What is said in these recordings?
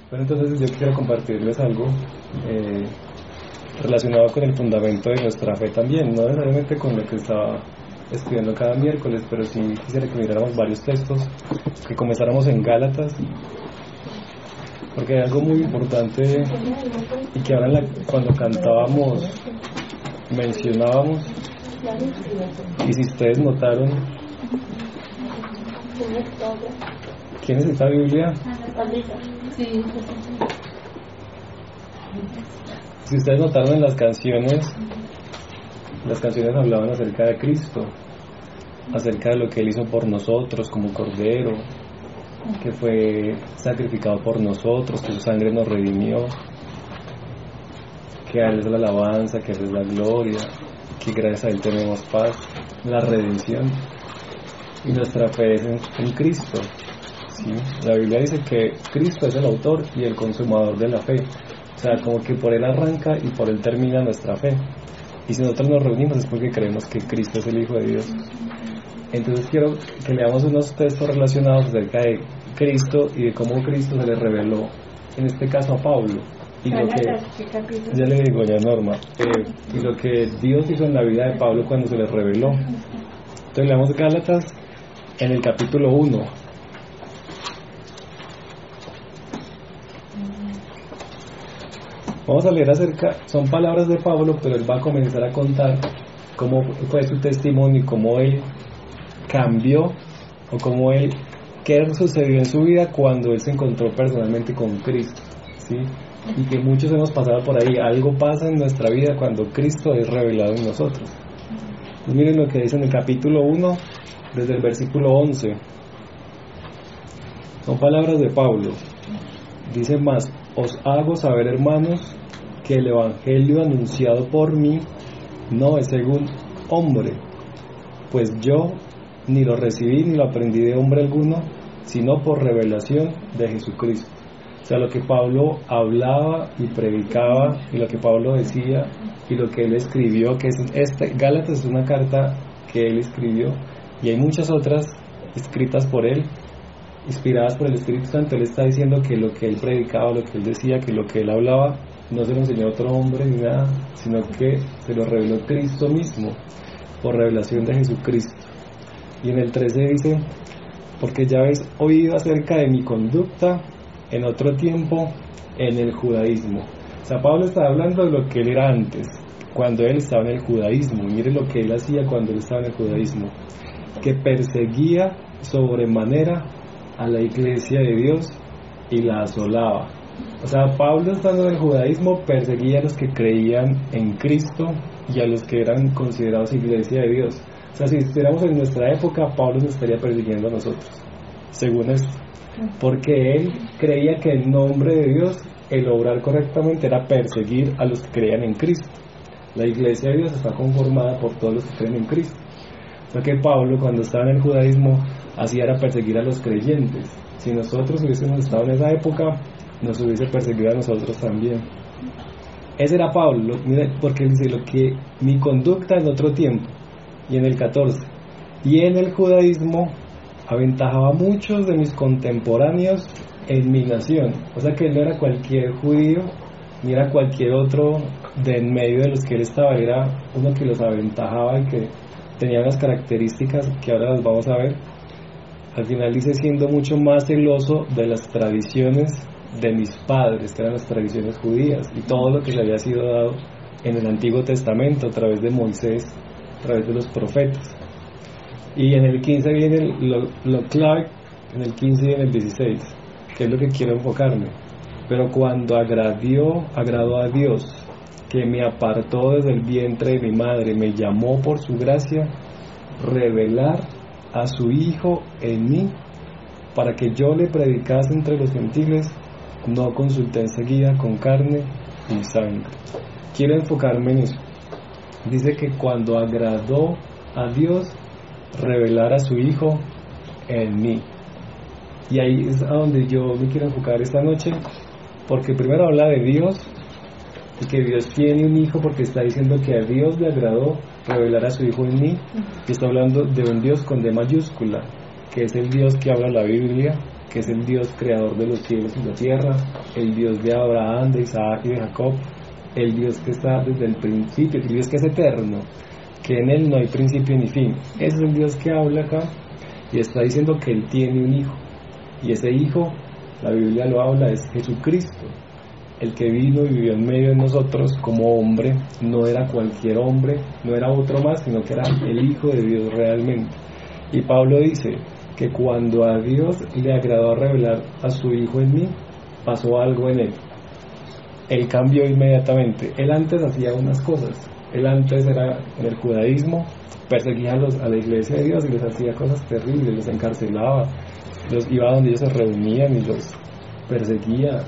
Bueno, entonces yo quiero compartirles algo relacionado con el fundamento de nuestra fe también, no necesariamente con lo que estaba estudiando cada miércoles, pero sí quisiera que miráramos varios textos, que comenzáramos en Gálatas, porque hay algo muy importante y que ahora cuando cantábamos mencionábamos, y si ustedes notaron, ¿quién necesita Biblia? Si ustedes notaron en las canciones hablaban acerca de Cristo, acerca de lo que Él hizo por nosotros como Cordero, que fue sacrificado por nosotros, que su sangre nos redimió, que a Él es la alabanza, que a Él es la gloria, que gracias a Él tenemos paz, la redención, y nuestra fe es en Cristo. ¿Sí? La Biblia dice que Cristo es el autor y el consumador de la fe, o sea, como que por Él arranca y por Él termina nuestra fe. Y si nosotros nos reunimos es porque creemos que Cristo es el Hijo de Dios. Entonces quiero que leamos unos textos relacionados acerca de Cristo y de cómo Cristo se le reveló, en este caso a Pablo, y lo que, ya le digo ya Norma, y lo que Dios hizo en la vida de Pablo cuando se le reveló. Entonces leamos Gálatas en el capítulo 1. Vamos a leer acerca, son palabras de Pablo, pero él va a comenzar a contar cómo fue su testimonio y cómo él cambió, o cómo él, qué sucedió en su vida cuando él se encontró personalmente con Cristo, ¿sí? Y que muchos hemos pasado por ahí, algo pasa en nuestra vida cuando Cristo es revelado en nosotros. Pues miren lo que dice en el capítulo 1, desde el versículo 11. Son palabras de Pablo. Dice más: os hago saber, hermanos, que el evangelio anunciado por mí no es según hombre, pues yo ni lo recibí ni lo aprendí de hombre alguno, sino por revelación de Jesucristo. O sea, lo que Pablo hablaba y predicaba, y lo que Pablo decía, y lo que él escribió, que es Gálatas es una carta que él escribió, y hay muchas otras escritas por él, inspiradas por el Espíritu Santo. Él está diciendo que lo que él predicaba, lo que él decía, que lo que él hablaba, no se lo enseñó otro hombre ni nada, sino que se lo reveló Cristo mismo, por revelación de Jesucristo. Y en el 13 dice: porque ya habéis oído acerca de mi conducta en otro tiempo en el judaísmo. O sea, Pablo está hablando de lo que él era antes, cuando él estaba en el judaísmo. Mire lo que él hacía cuando él estaba en el judaísmo: que perseguía sobremanera a la iglesia de Dios y la asolaba. O sea, Pablo, estando en el judaísmo, perseguía a los que creían en Cristo y a los que eran considerados iglesia de Dios. O sea, si estuviéramos en nuestra época, Pablo nos estaría persiguiendo a nosotros, según esto, porque él creía que en nombre de Dios el obrar correctamente era perseguir a los que creían en Cristo. La iglesia de Dios está conformada por todos los que creen en Cristo. O sea que Pablo, cuando estaba en el judaísmo, hacía era perseguir a los creyentes. Si nosotros hubiésemos estado en esa época, nos hubiese perseguido a nosotros también. Ese era Pablo, mire, porque él dice: lo que mi conducta en otro tiempo. Y en el 14: y en el judaísmo aventajaba a muchos de mis contemporáneos en mi nación. O sea que él no era cualquier judío, ni era cualquier otro de en medio de los que él estaba, era uno que los aventajaba y que tenía unas características que ahora las vamos a ver. Al final dice: siendo mucho más celoso de las tradiciones de mis padres, que eran las tradiciones judías, y todo lo que le había sido dado en el Antiguo Testamento a través de Moisés, a través de los profetas. Y en el 15 viene lo clave, en el 15 y en el 16, que es lo que quiero enfocarme. Pero cuando agradó a Dios, que me apartó desde el vientre de mi madre, me llamó por su gracia, revelar a su Hijo en mí, para que yo le predicase entre los gentiles, no consulté enseguida con carne y sangre. Quiero enfocarme en eso. Dice que cuando agradó a Dios, revelar a su Hijo en mí. Y ahí es a donde yo me quiero enfocar esta noche, porque primero habla de Dios, y que Dios tiene un Hijo, porque está diciendo que a Dios le agradó revelar a su Hijo en mí, y está hablando de un Dios con D mayúscula, que es el Dios que habla la Biblia, que es el Dios creador de los cielos y la tierra, el Dios de Abraham, de Isaac y de Jacob, el Dios que está desde el principio, el Dios que es eterno, que en Él no hay principio ni fin. Ese es el Dios que habla acá y está diciendo que Él tiene un hijo, y ese hijo, la Biblia lo habla, es Jesucristo, el que vino y vivió en medio de nosotros como hombre. No era cualquier hombre, no era otro más, sino que era el Hijo de Dios realmente. Y Pablo dice que cuando a Dios le agradó revelar a su Hijo en mí, pasó algo en Él. Él cambió inmediatamente. Él antes hacía unas cosas. Él antes era en el judaísmo, perseguía a la iglesia de Dios y les hacía cosas terribles, los encarcelaba, los iba donde ellos se reunían y los perseguía.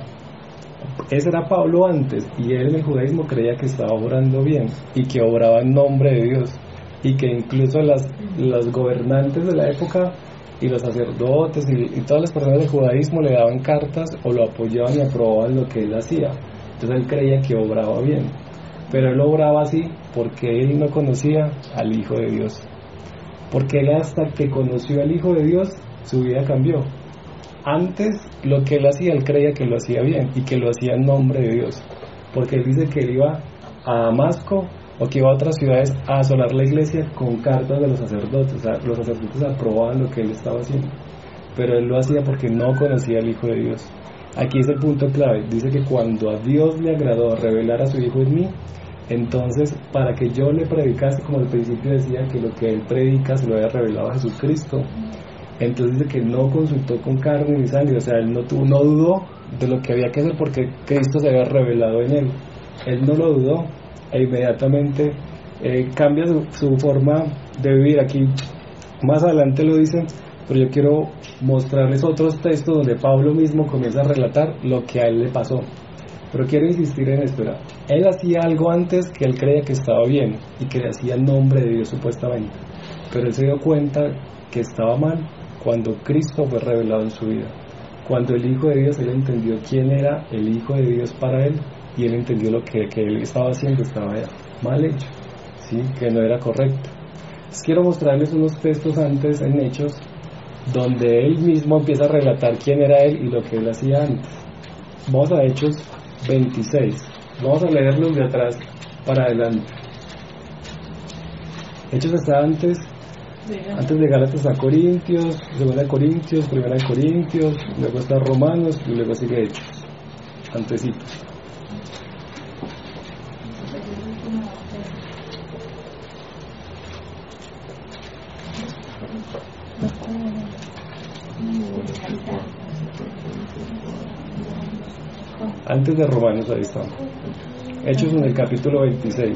Ese era Pablo antes, y él en el judaísmo creía que estaba obrando bien y que obraba en nombre de Dios, y que incluso las gobernantes de la época y los sacerdotes y todas las personas del judaísmo le daban cartas o lo apoyaban y aprobaban lo que él hacía. Entonces él creía que obraba bien, pero él obraba así porque él no conocía al Hijo de Dios, porque él hasta que conoció al Hijo de Dios su vida cambió. Antes lo que él hacía, él creía que lo hacía bien y que lo hacía en nombre de Dios, porque él dice que él iba a Damasco o que iba a otras ciudades a asolar la iglesia con cartas de los sacerdotes. O sea, los sacerdotes aprobaban lo que él estaba haciendo, pero él lo hacía porque no conocía al Hijo de Dios. Aquí es el punto clave, dice que cuando a Dios le agradó revelar a su Hijo en mí, entonces para que yo le predicase, como al principio decía, que lo que él predica se lo había revelado a Jesucristo. Entonces dice que no consultó con carne ni sangre, o sea, él no dudó de lo que había que hacer porque Cristo se había revelado en él. Él no lo dudó e inmediatamente cambia su forma de vivir. Aquí más adelante lo dice, pero yo quiero mostrarles otros textos donde Pablo mismo comienza a relatar lo que a él le pasó. Pero quiero insistir en esto, ¿verdad? Él hacía algo antes que él creía que estaba bien y que le hacía en nombre de Dios supuestamente, pero él se dio cuenta que estaba mal cuando Cristo fue revelado en su vida. Cuando el Hijo de Dios, él entendió quién era el Hijo de Dios para él, y él entendió lo que él estaba haciendo estaba mal hecho, ¿sí? Que no era correcto. Quiero mostrarles unos textos antes en Hechos donde él mismo empieza a relatar quién era él y lo que él hacía antes. Vamos a Hechos 26, vamos a leerlos de atrás para adelante. Hechos está antes de Gálatas a Corintios, 2 Corintios, 1 Corintios, luego está Romanos y luego sigue Hechos, antecitos. Antes de Romanos, ahí está. Hechos en el capítulo 26.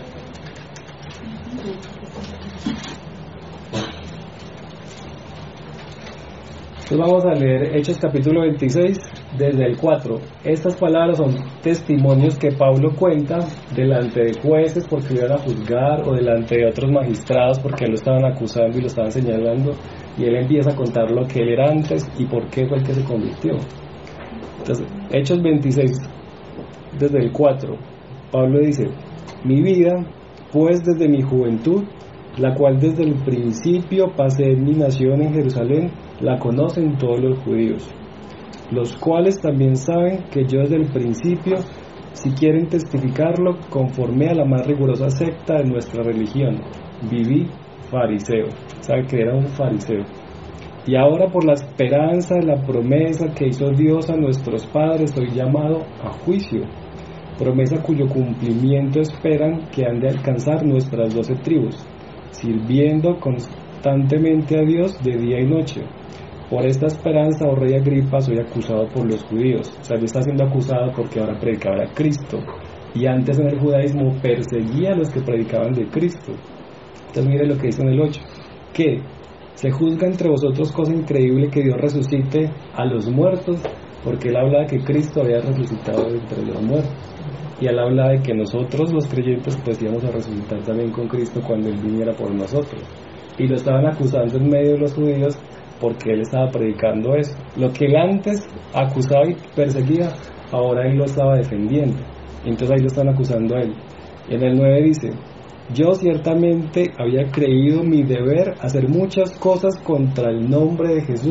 Entonces vamos a leer Hechos capítulo 26 desde el 4. Estas palabras son testimonios que Pablo cuenta delante de jueces porque lo iban a juzgar, o delante de otros magistrados porque lo estaban acusando y lo estaban señalando, y él empieza a contar lo que él era antes y por qué fue el que se convirtió. Entonces, Hechos 26 desde el 4, Pablo dice: mi vida, pues desde mi juventud, la cual desde el principio pasé en mi nación en Jerusalén, la conocen todos los judíos, los cuales también saben que yo desde el principio, si quieren testificarlo, conforme a la más rigurosa secta de nuestra religión, viví fariseo. Sabe que era un fariseo. Y ahora, por la esperanza de la promesa que hizo Dios a nuestros padres, soy llamado a juicio, promesa cuyo cumplimiento esperan que han de alcanzar nuestras 12 tribus, sirviendo constantemente a Dios de día y noche. Por esta esperanza, oh rey Agripa, soy acusado por los judíos. O sea, yo está siendo acusado porque ahora predicaba a Cristo, y antes en el judaísmo perseguía a los que predicaban de Cristo. Entonces mire lo que dice en el 8, que se juzga entre vosotros cosa increíble que Dios resucite a los muertos, porque él habla de que Cristo había resucitado de entre los muertos, y él habla de que nosotros los creyentes pues íbamos a resucitar también con Cristo cuando él viniera por nosotros, y lo estaban acusando en medio de los judíos porque él estaba predicando eso. Lo que él antes acusaba y perseguía, ahora él lo estaba defendiendo, entonces ahí lo están acusando a él. En el 9 dice: yo ciertamente había creído mi deber hacer muchas cosas contra el nombre de Jesús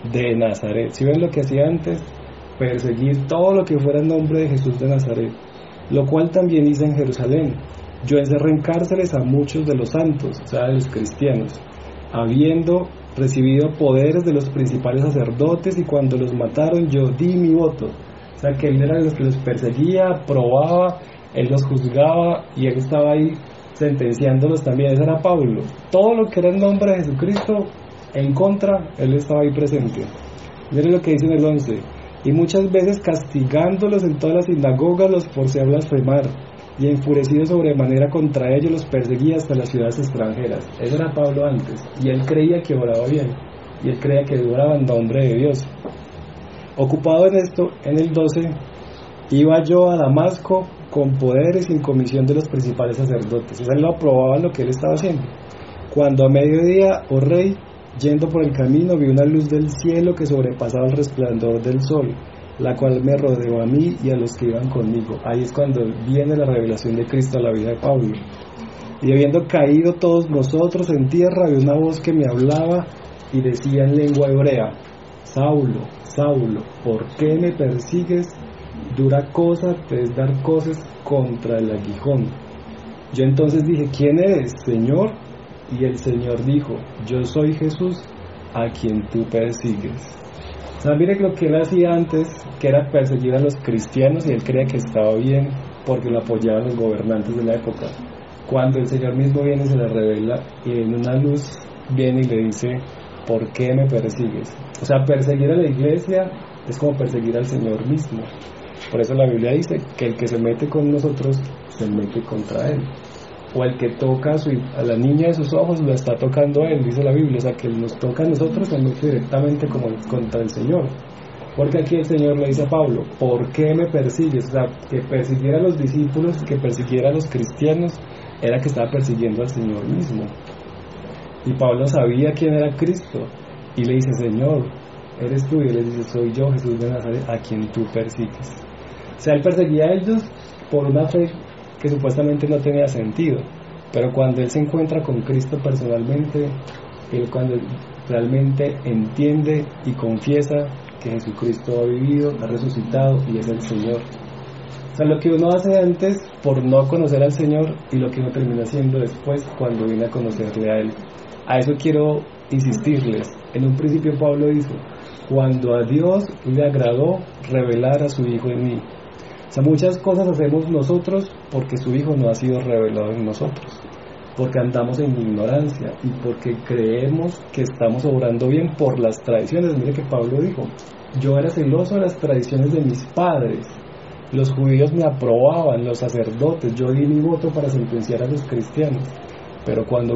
de Nazaret. ¿Sí ven lo que hacía antes? Perseguir todo lo que fuera en nombre de Jesús de Nazaret, lo cual también hice en Jerusalén. Yo encerré en cárceles a muchos de los santos, o sea, de los cristianos, habiendo recibido poderes de los principales sacerdotes, y cuando los mataron yo di mi voto. O sea, que él era de los que los perseguía, probaba, él los juzgaba y él estaba ahí sentenciándolos también. Ese era Pablo. Todo lo que era en nombre de Jesucristo en contra, él estaba ahí presente. Miren lo que dice en el 11: y muchas veces castigándolos en todas las sinagogas los forcé a blasfemar, y enfurecido sobremanera contra ellos los perseguía hasta las ciudades extranjeras. Ese era Pablo antes, y él creía que oraba bien, y él creía que oraba en nombre de Dios. Ocupado en esto, en el 12, iba yo a Damasco con poderes y en comisión de los principales sacerdotes. O sea, él lo aprobaba lo que él estaba haciendo. Cuando a mediodía, oh rey, yendo por el camino, vi una luz del cielo que sobrepasaba el resplandor del sol, la cual me rodeó a mí y a los que iban conmigo. Ahí es cuando viene la revelación de Cristo a la vida de Pablo. Y habiendo caído todos nosotros en tierra, vi una voz que me hablaba y decía en lengua hebrea: Saulo, Saulo, ¿por qué me persigues? Dura cosa te es dar cosas contra el aguijón. Yo entonces dije: ¿quién eres, Señor? Y el Señor dijo: yo soy Jesús, a quien tú persigues. O sea, mire lo que él hacía antes, que era perseguir a los cristianos, y él creía que estaba bien porque lo apoyaban los gobernantes de la época. Cuando el Señor mismo viene y se le revela, y en una luz viene y le dice: ¿por qué me persigues? O sea, perseguir a la iglesia es como perseguir al Señor mismo. Por eso la Biblia dice que el que se mete con nosotros se mete contra él, o el que toca a la niña de sus ojos lo está tocando a él, dice la Biblia. O sea, que él nos toca a nosotros se mete directamente como contra el Señor. Porque aquí el Señor le dice a Pablo: ¿por qué me persigues? O sea, que persiguiera a los discípulos, que persiguiera a los cristianos, era que estaba persiguiendo al Señor mismo. Y Pablo sabía quién era Cristo, y le dice: Señor, eres tú. Y él le dice: soy yo, Jesús de Nazaret, a quien tú persigues. O sea, él perseguía a ellos por una fe que supuestamente no tenía sentido, pero cuando él se encuentra con Cristo personalmente, él cuando realmente entiende y confiesa que Jesucristo ha vivido, ha resucitado y es el Señor. O sea, lo que uno hace antes por no conocer al Señor, y lo que uno termina haciendo después cuando viene a conocerle a Él. A eso quiero insistirles. En un principio Pablo dijo: cuando a Dios le agradó revelar a su Hijo en mí. O sea, muchas cosas hacemos nosotros porque su Hijo no ha sido revelado en nosotros, porque andamos en ignorancia y porque creemos que estamos obrando bien por las tradiciones. Mire que Pablo dijo: yo era celoso de las tradiciones de mis padres, los judíos me aprobaban, los sacerdotes, yo di mi voto para sentenciar a los cristianos, pero cuando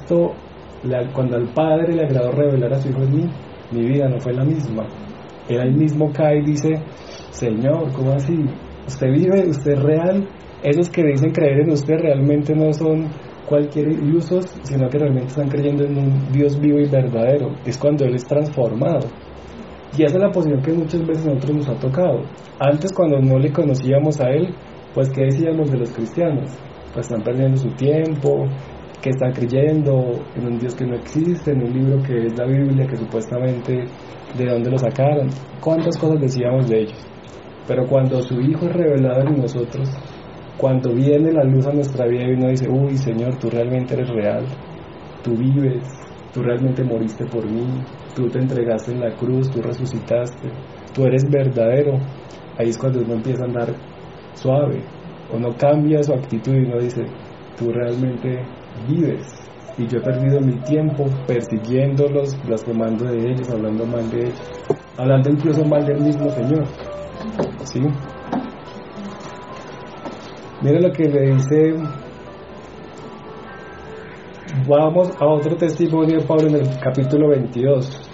al Padre le agradó revelar a su Hijo en mí, mi vida no fue la misma. Él ahí mismo cae y dice: Señor, ¿cómo así? Usted vive, usted es real. Esos que dicen creer en usted realmente no son cualquier ilusos, sino que realmente están creyendo en un Dios vivo y verdadero. Es cuando Él es transformado. Y esa es la posición que muchas veces a nosotros nos ha tocado. Antes, cuando no le conocíamos a Él, pues ¿qué decíamos de los cristianos? Pues están perdiendo su tiempo, que están creyendo en un Dios que no existe, en un libro que es la Biblia, que supuestamente de dónde lo sacaron. ¿Cuántas cosas decíamos de ellos? Pero cuando su Hijo es revelado en nosotros, cuando viene la luz a nuestra vida y uno dice: uy, Señor, tú realmente eres real, tú vives, tú realmente moriste por mí, tú te entregaste en la cruz, tú resucitaste, tú eres verdadero. Ahí es cuando uno empieza a andar suave, uno cambia su actitud y uno dice: tú realmente vives, y yo he perdido mi tiempo persiguiéndolos, blasfemando de ellos, hablando mal de ellos, hablando incluso mal del mismo Señor. ¿Sí? Mira lo que le dice. Vamos a otro testimonio de Pablo en el capítulo 22.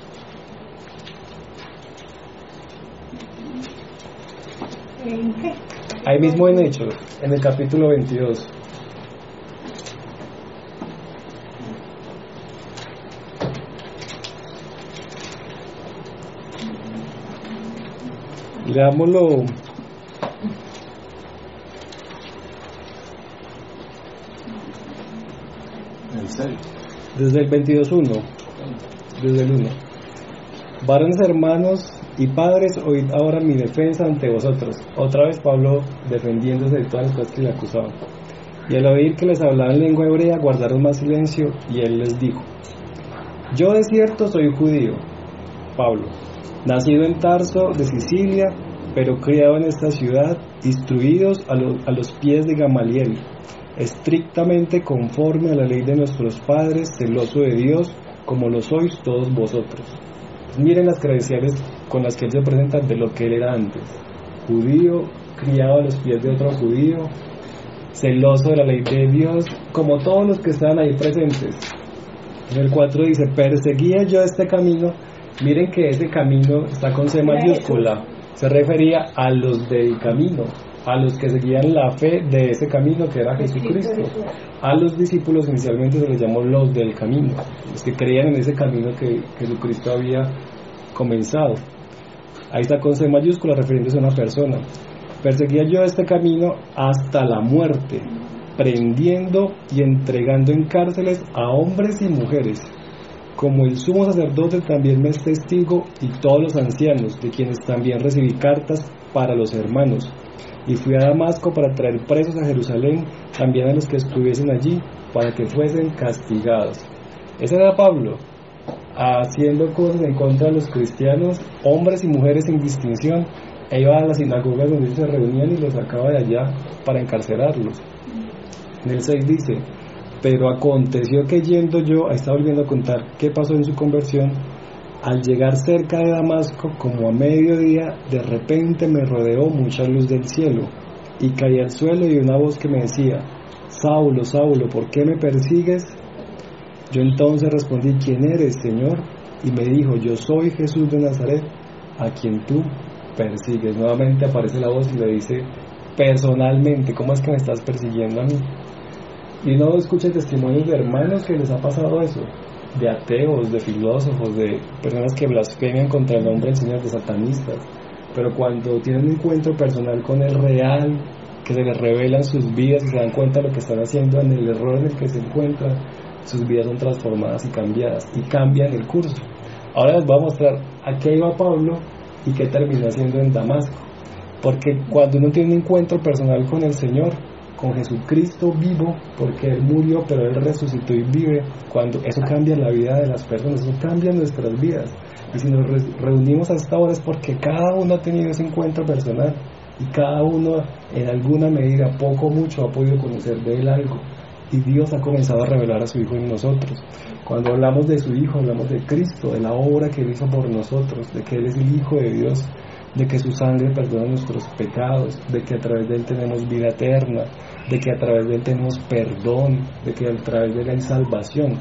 ¿En qué? Ahí mismo en Hechos, en el capítulo 22. Leámoslo. ¿En serio? Desde el 22.1. Desde el 1. Varones hermanos y padres, oíd ahora mi defensa ante vosotros. Otra vez Pablo defendiéndose de todas las cosas que le acusaban. Y al oír que les hablaba en lengua hebrea, guardaron más silencio, y él les dijo: yo de cierto soy judío, Pablo, nacido en Tarso de Sicilia, pero criado en esta ciudad, instruidos a los pies de Gamaliel, estrictamente conforme a la ley de nuestros padres, celoso de Dios, como lo sois todos vosotros. Pues miren las credenciales con las que él se presenta de lo que él era antes: judío, criado a los pies de otro judío, celoso de la ley de Dios, como todos los que estaban ahí presentes. En el 4 dice: perseguía yo este camino. Miren que ese camino está con C mayúscula, se refería a los del camino, a los que seguían la fe de ese camino que era Jesucristo. A los discípulos inicialmente se les llamó los del camino, los que creían en ese camino que Jesucristo había comenzado. Ahí está con C mayúscula refiriéndose a una persona. Perseguía yo este camino hasta la muerte, prendiendo y entregando en cárceles a hombres y mujeres, como el sumo sacerdote también me es testigo, y todos los ancianos, de quienes también recibí cartas para los hermanos. Y fui a Damasco para traer presos a Jerusalén, también a los que estuviesen allí, para que fuesen castigados. Ese era Pablo, haciendo cosas en contra de los cristianos, hombres y mujeres sin distinción, e iba a las sinagogas donde ellos se reunían y los sacaba de allá para encarcelarlos. En el 6 dice: pero aconteció que yendo yo, ahí está volviendo a contar qué pasó en su conversión, al llegar cerca de Damasco, como a mediodía, de repente me rodeó mucha luz del cielo, y caí al suelo, y una voz que me decía: Saulo, Saulo, ¿por qué me persigues? Yo entonces respondí: ¿quién eres, Señor? Y me dijo: yo soy Jesús de Nazaret, a quien tú persigues. Nuevamente aparece la voz y le dice personalmente: ¿cómo es que me estás persiguiendo a mí? Y uno escucha testimonios de hermanos que les ha pasado eso, de ateos, de filósofos, de personas que blasfemian contra el nombre del Señor, de satanistas, pero cuando tienen un encuentro personal con el real, que se les revelan sus vidas y se dan cuenta de lo que están haciendo, en el error en el que se encuentran, sus vidas son transformadas y cambiadas, y cambian el curso. Ahora les voy a mostrar a qué iba Pablo y qué terminó haciendo en Damasco, porque cuando uno tiene un encuentro personal con el Señor, con Jesucristo vivo, porque Él murió pero Él resucitó y vive, cuando eso cambia la vida de las personas, eso cambia nuestras vidas. Y si nos reunimos hasta ahora es porque cada uno ha tenido ese encuentro personal, y cada uno en alguna medida, poco o mucho, ha podido conocer de Él algo, y Dios ha comenzado a revelar a su Hijo en nosotros. Cuando hablamos de su Hijo, hablamos de Cristo, de la obra que Él hizo por nosotros, de que Él es el Hijo de Dios, de que su sangre perdona nuestros pecados, de que a través de Él tenemos vida eterna, de que a través de Él tenemos perdón, de que a través de Él hay salvación.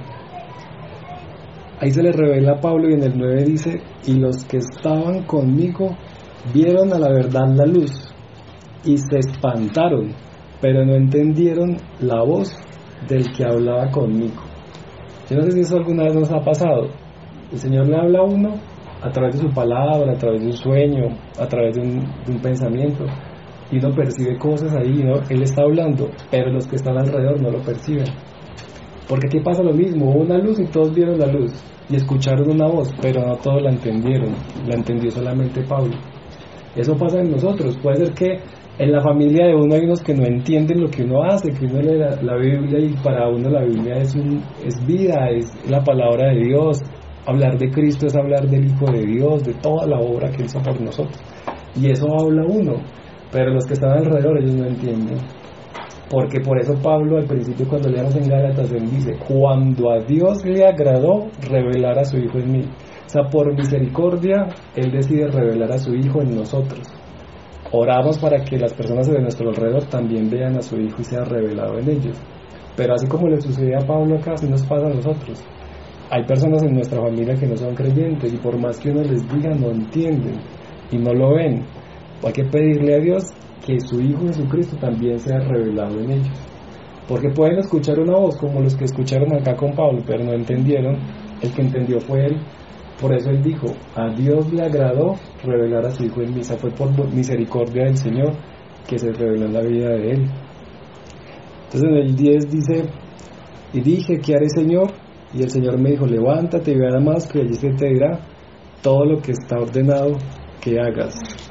Ahí se le revela a Pablo, y en el 9 dice: y los que estaban conmigo vieron a la verdad la luz, y se espantaron, pero no entendieron la voz del que hablaba conmigo. Yo no sé si eso alguna vez nos ha pasado. El Señor le habla a uno a través de su palabra, a través de un sueño, a través de un pensamiento, y uno percibe cosas ahí, ¿no? Él está hablando, pero los que están alrededor no lo perciben. Porque aquí pasa lo mismo: hubo una luz y todos vieron la luz y escucharon una voz, pero no todos la entendieron, la entendió solamente Pablo. Eso pasa en nosotros. Puede ser que en la familia de uno hay unos que no entienden lo que uno hace, que uno lee la Biblia, y para uno la Biblia es vida, es la palabra de Dios. Hablar de Cristo es hablar del Hijo de Dios, de toda la obra que hizo por nosotros, y eso habla uno, pero los que están alrededor, ellos no entienden. Porque por eso Pablo al principio, cuando leemos en Gálatas, él dice: cuando a Dios le agradó revelar a su Hijo en mí. O sea, por misericordia Él decide revelar a su Hijo en nosotros. Oramos para que las personas de nuestro alrededor también vean a su Hijo y sea revelado en ellos. Pero así como le sucede a Pablo acá, así nos pasa a nosotros. Hay personas en nuestra familia que no son creyentes, y por más que uno les diga, no entienden y no lo ven. Hay que pedirle a Dios que su Hijo Jesucristo también sea revelado en ellos, porque pueden escuchar una voz como los que escucharon acá con Pablo, pero no entendieron. El que entendió fue Él. Por eso Él dijo: a Dios le agradó revelar a su Hijo en mí. Fue por misericordia del Señor que se reveló en la vida de Él. Entonces en el 10 dice: y dije: ¿qué haré, Señor? Y el Señor me dijo: levántate y ve a Damasco, y allí se te dirá todo lo que está ordenado que hagas.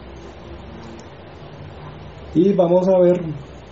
Y vamos a ver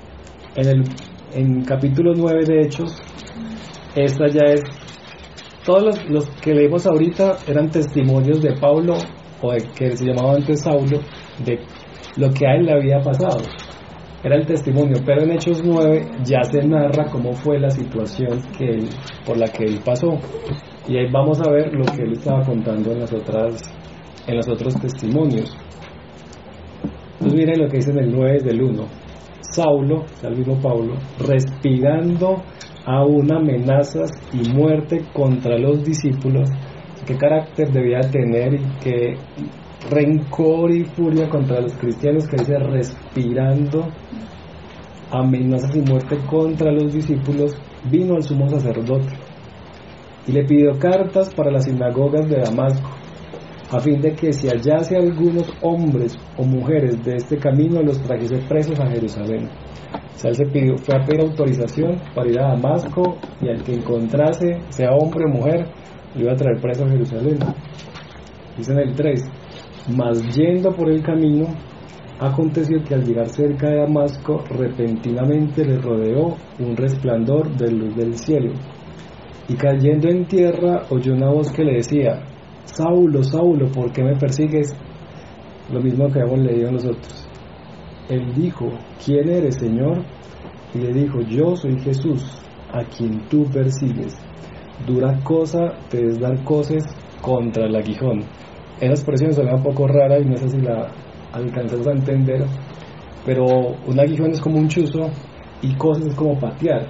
en capítulo 9 de Hechos. Esta ya es, todos los que leímos ahorita eran testimonios de Pablo, o de que se llamaba antes Saulo, de lo que a él le había pasado. Era el testimonio, pero en Hechos 9 ya se narra cómo fue la situación por la que él pasó. Y ahí vamos a ver lo que él estaba contando en los otros testimonios. Entonces miren lo que dice en el 9 del 1. Saulo, el mismo Pablo, respirando aún amenazas y muerte contra los discípulos. ¿Qué carácter debía tener y qué rencor y furia contra los cristianos? Que dice respirando amenazas y muerte contra los discípulos, vino al sumo sacerdote y le pidió cartas para las sinagogas de Damasco, a fin de que si hallase algunos hombres o mujeres de este camino, los trajese presos a Jerusalén. O sea, él fue a pedir autorización para ir a Damasco, y al que encontrase, sea hombre o mujer, lo iba a traer preso a Jerusalén. Dice en el 3: mas yendo por el camino, aconteció que al llegar cerca de Damasco, repentinamente le rodeó un resplandor de luz del cielo, y cayendo en tierra oyó una voz que le decía: Saulo, Saulo, ¿por qué me persigues? Lo mismo que hemos leído nosotros. Él dijo: ¿quién eres, Señor? Y le dijo: yo soy Jesús, a quien tú persigues. Dura cosa te es dar coces contra el aguijón. Esa expresión suena un poco rara y no sé si la alcanzamos a entender, pero un aguijón es como un chuzo y coces es como patear.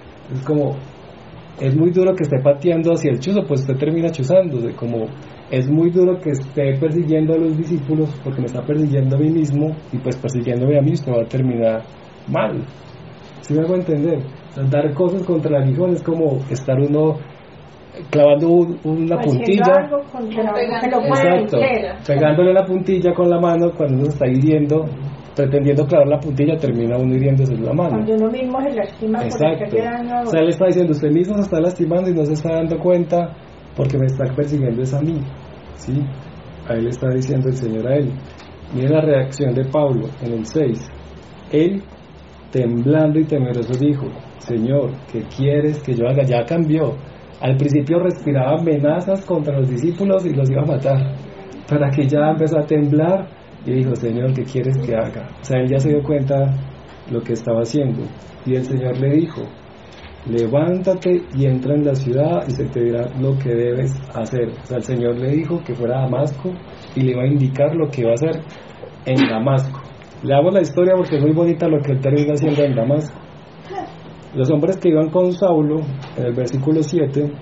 Es muy duro que esté pateando hacia el chuzo, pues usted termina chuzándose. Como es muy duro que esté persiguiendo a los discípulos, porque me está persiguiendo a mí mismo, y pues persiguiéndome a mí usted va a terminar mal. ¿Sí me hago entender? Dar cosas contra el aguijón es como estar uno clavando una puntilla, exacto, pegándole la puntilla con la mano. Cuando uno se está hiriendo, pretendiendo clavar la puntilla, termina uno hiriéndose la mano. Cuando uno mismo se lastima, exacto. O sea, él está diciendo: usted mismo se está lastimando y no se está dando cuenta, porque me está persiguiendo es a mí. ¿Sí? A él está diciendo el Señor a él. Miren la reacción de Pablo en el 6. Él, temblando y temeroso, dijo: Señor, ¿qué quieres que yo haga? Ya cambió. Al principio respiraba amenazas contra los discípulos y los iba a matar, pero aquí ya empezó a temblar y dijo: Señor, ¿qué quieres que haga? O sea, él ya se dio cuenta lo que estaba haciendo. Y el Señor le dijo: levántate y entra en la ciudad y se te dirá lo que debes hacer. O sea, el Señor le dijo que fuera a Damasco y le iba a indicar lo que iba a hacer en Damasco. Leamos la historia porque es muy bonita lo que él termina haciendo en Damasco. Los hombres que iban con Saulo, en el versículo 7,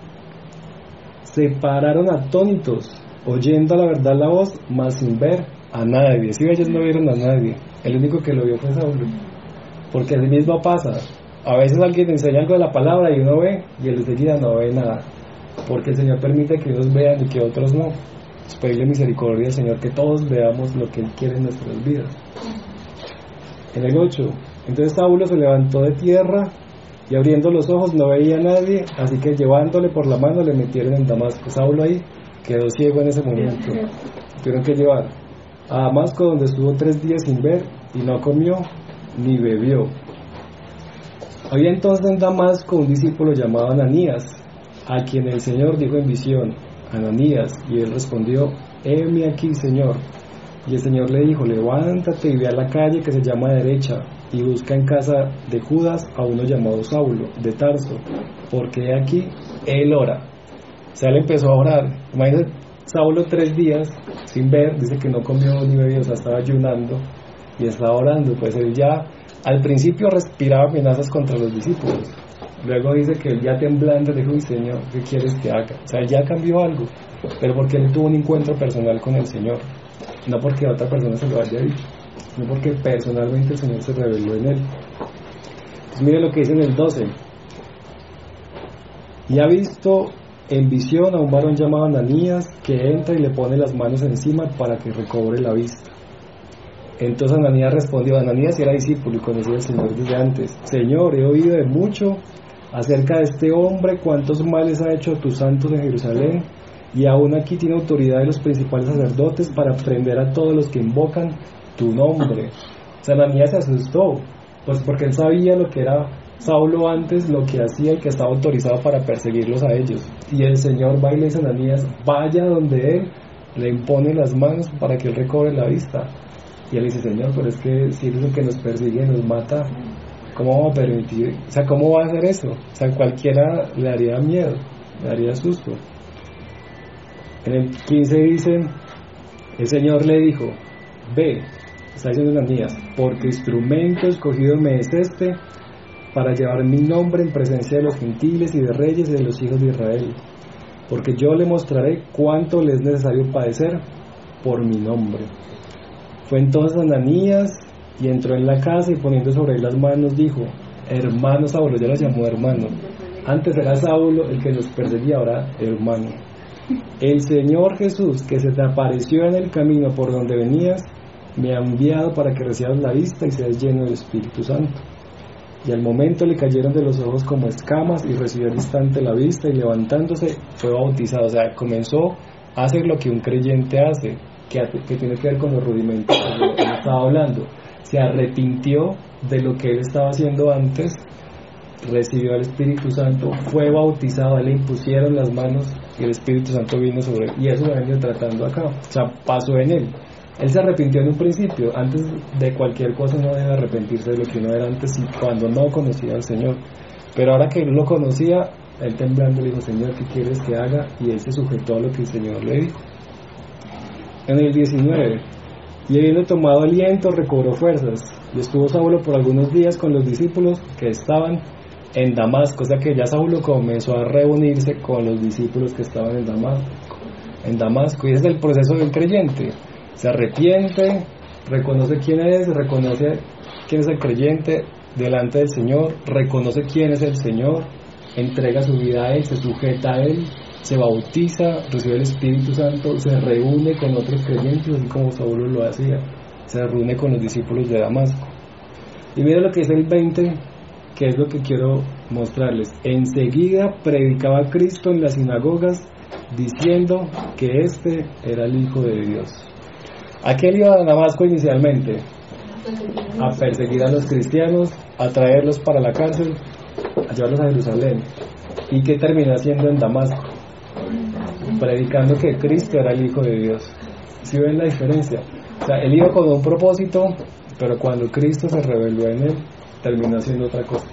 se pararon atónitos, oyendo a la verdad la voz, mas sin ver a nadie. Si ellos no vieron a nadie, el único que lo vio fue Saulo. Porque así mismo pasa. A veces alguien enseña algo de la palabra y uno ve, y el de seguida no ve nada. Porque el Señor permite que unos vean y que otros no. Es pedirle misericordia al Señor que todos veamos lo que Él quiere en nuestras vidas. En el 8, entonces Saulo se levantó de tierra y abriendo los ojos no veía a nadie, así que llevándole por la mano le metieron en Damasco. Saulo ahí quedó ciego en ese momento. Tuvieron que llevar a Damasco, donde estuvo 3 días sin ver y no comió ni bebió. Había entonces en Damasco un discípulo llamado Ananías, a quien el Señor dijo en visión: Ananías, y él respondió: heme aquí, Señor. Y el Señor le dijo: levántate y ve a la calle que se llama Derecha, y busca en casa de Judas a uno llamado Saulo, de Tarso, porque aquí él ora. O sea, él empezó a orar. Imagínate, Saulo 3 días sin ver, dice que no comió ni bebió, o sea, estaba ayunando y estaba orando. Pues él ya, al principio respiraba amenazas contra los discípulos. Luego dice que él ya temblando le dijo: Señor, ¿qué quieres que haga? O sea, él ya cambió algo, pero porque él tuvo un encuentro personal con el Señor. No porque otra persona se lo haya dicho, sino porque personalmente el Señor se reveló en él. Pues mire lo que dice en el 12. Y ha visto en visión a un varón llamado Ananías, que entra y le pone las manos encima para que recobre la vista. Entonces Ananías respondió. Ananías era discípulo y conocía al Señor desde antes: Señor, he oído de mucho acerca de este hombre, cuántos males ha hecho a tus santos en Jerusalén, y aún aquí tiene autoridad de los principales sacerdotes para prender a todos los que invocan tu nombre. Ananías se asustó, pues porque él sabía lo que era Saulo antes, lo que hacía y que estaba autorizado para perseguirlos a ellos. Y el Señor va y le dice a Ananías, vaya donde él, le impone las manos para que él recobre la vista. Y él dice, Señor, pero es que si él es el que nos persigue, nos mata, ¿cómo vamos a permitir? O sea, ¿cómo va a hacer eso? O sea, cualquiera le daría miedo, le daría susto. En el 15 dice, el Señor le dijo, ve, está diciendo Ananías, porque instrumento escogido me es este, para llevar mi nombre en presencia de los gentiles y de reyes y de los hijos de Israel, porque yo le mostraré cuánto le es necesario padecer por mi nombre. Fue entonces Ananías y entró en la casa y poniendo sobre él las manos dijo, hermano Saulo, ya lo llamó hermano, antes era Saulo el que los perseguía, ahora hermano. El Señor Jesús, que se te apareció en el camino por donde venías, me ha enviado para que recibas la vista y seas lleno del Espíritu Santo. Y al momento le cayeron de los ojos como escamas y recibió al instante la vista y levantándose fue bautizado. O sea, comenzó a hacer lo que un creyente hace, que tiene que ver con los rudimentos de lo que él estaba hablando. Se arrepintió de lo que él estaba haciendo antes, recibió al Espíritu Santo, fue bautizado, le impusieron las manos y el Espíritu Santo vino sobre él. Y eso lo han venido tratando acá. O sea, pasó en él. Él se arrepintió en un principio. Antes de cualquier cosa uno debe arrepentirse de lo que uno era antes y cuando no conocía al Señor. Pero ahora que él lo conocía, él temblando le dijo, Señor, ¿qué quieres que haga? Y él se sujetó a lo que el Señor le dijo. En el 19, y habiendo tomado aliento, recobró fuerzas, y estuvo Saulo por algunos días con los discípulos que estaban en Damasco. O sea que ya Saulo comenzó a reunirse con los discípulos que estaban en Damasco. Y ese es el proceso del creyente. Se arrepiente, reconoce quién es, reconoce quién es el creyente delante del Señor, reconoce quién es el Señor, entrega su vida a Él, se sujeta a Él, se bautiza, recibe el Espíritu Santo, se reúne con otros creyentes, así como Saulo lo hacía, se reúne con los discípulos de Damasco. Y mira lo que es el 20, que es lo que quiero mostrarles. Enseguida predicaba a Cristo en las sinagogas, diciendo que este era el Hijo de Dios. ¿A qué él iba a Damasco inicialmente? A perseguir a los cristianos, a traerlos para la cárcel, a llevarlos a Jerusalén. ¿Y qué terminó haciendo en Damasco? Predicando que Cristo era el Hijo de Dios. ¿Sí ven la diferencia? O sea, él iba con un propósito, pero cuando Cristo se reveló en él, terminó haciendo otra cosa.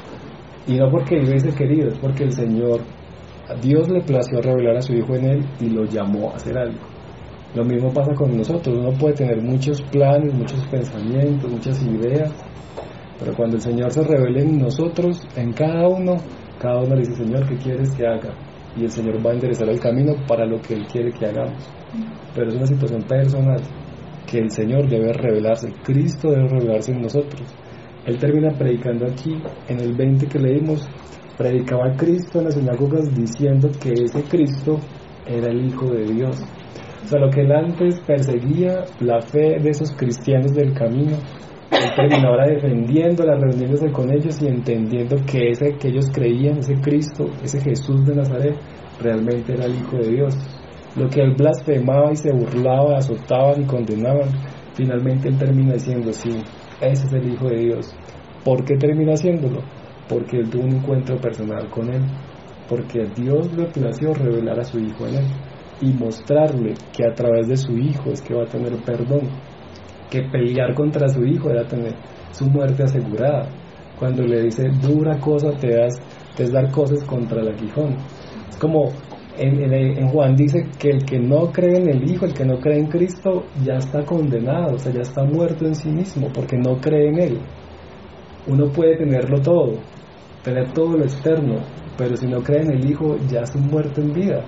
Y no porque él hubiese querido, es porque el Señor, a Dios le plació revelar a su Hijo en él y lo llamó a hacer algo. Lo mismo pasa con nosotros. Uno puede tener muchos planes, muchos pensamientos, muchas ideas, pero cuando el Señor se revela en nosotros, en cada uno le dice, Señor, ¿qué quieres que haga? Y el Señor va a enderezar el camino para lo que Él quiere que hagamos. Pero es una situación personal que el Señor debe revelarse, Cristo debe revelarse en nosotros. Él termina predicando aquí, en el 20 que leímos, predicaba a Cristo en las sinagogas diciendo que ese Cristo era el Hijo de Dios. O sea, lo que él antes perseguía, la fe de esos cristianos del camino, él terminó ahora defendiéndola, reuniéndose con ellos y entendiendo que ese que ellos creían, ese Cristo, ese Jesús de Nazaret, realmente era el Hijo de Dios. Lo que él blasfemaba y se burlaba, azotaban y condenaban, finalmente él termina diciendo, sí, ese es el Hijo de Dios. ¿Por qué termina haciéndolo? Porque él tuvo un encuentro personal con él, porque a Dios le plació revelar a su Hijo en él y mostrarle que a través de su Hijo es que va a tener perdón, que pelear contra su Hijo era tener su muerte asegurada. Cuando le dice, dura cosa te es dar cosas contra el aguijón. Es como en Juan dice que el que no cree en el Hijo, el que no cree en Cristo, ya está condenado, o sea, ya está muerto en sí mismo, porque no cree en Él. Uno puede tenerlo todo, tener todo lo externo, pero si no cree en el Hijo, ya es un muerto en vida.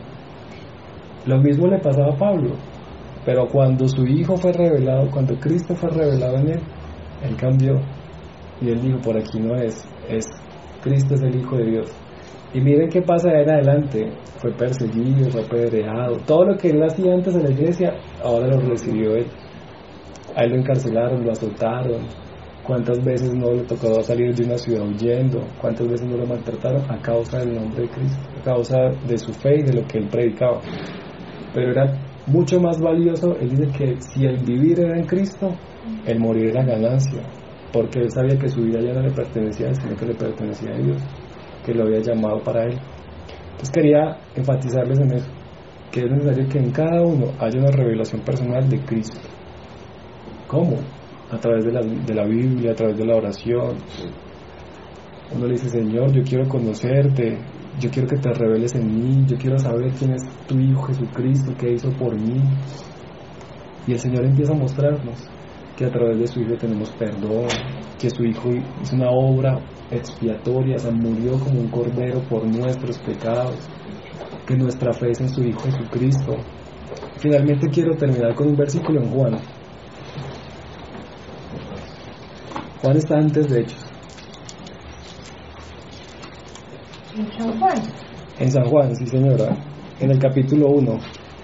Lo mismo le pasaba a Pablo, pero cuando su Hijo fue revelado, cuando Cristo fue revelado en él cambió y él dijo, por aquí no es Cristo es el Hijo de Dios. Y miren qué pasa de en adelante, fue perseguido, fue apedreado, todo lo que él hacía antes en la iglesia, ahora lo recibió él. A él lo encarcelaron, lo azotaron, cuántas veces no le tocó salir de una ciudad huyendo, cuántas veces no lo maltrataron a causa del nombre de Cristo, a causa de su fe y de lo que él predicaba. pero era mucho más valioso. Él dice que si el vivir era en Cristo, el morir era ganancia, porque él sabía que su vida ya no le pertenecía a él, sino que le pertenecía a Dios, que lo había llamado para él. Entonces quería enfatizarles en eso, que es necesario que en cada uno haya una revelación personal de Cristo. ¿Cómo? A través de la Biblia, a través de la oración. Uno le dice: Señor, yo quiero conocerte, yo quiero que te reveles en mí, yo quiero saber quién es tu Hijo Jesucristo, qué hizo por mí. Y el Señor empieza a mostrarnos que a través de su Hijo tenemos perdón, que su Hijo hizo una obra expiatoria, o sea, murió como un cordero por nuestros pecados, que nuestra fe es en su Hijo Jesucristo. Finalmente quiero terminar con un versículo en Juan. Juan está antes de Hechos. En San Juan. En San Juan, sí señora, en el capítulo 1.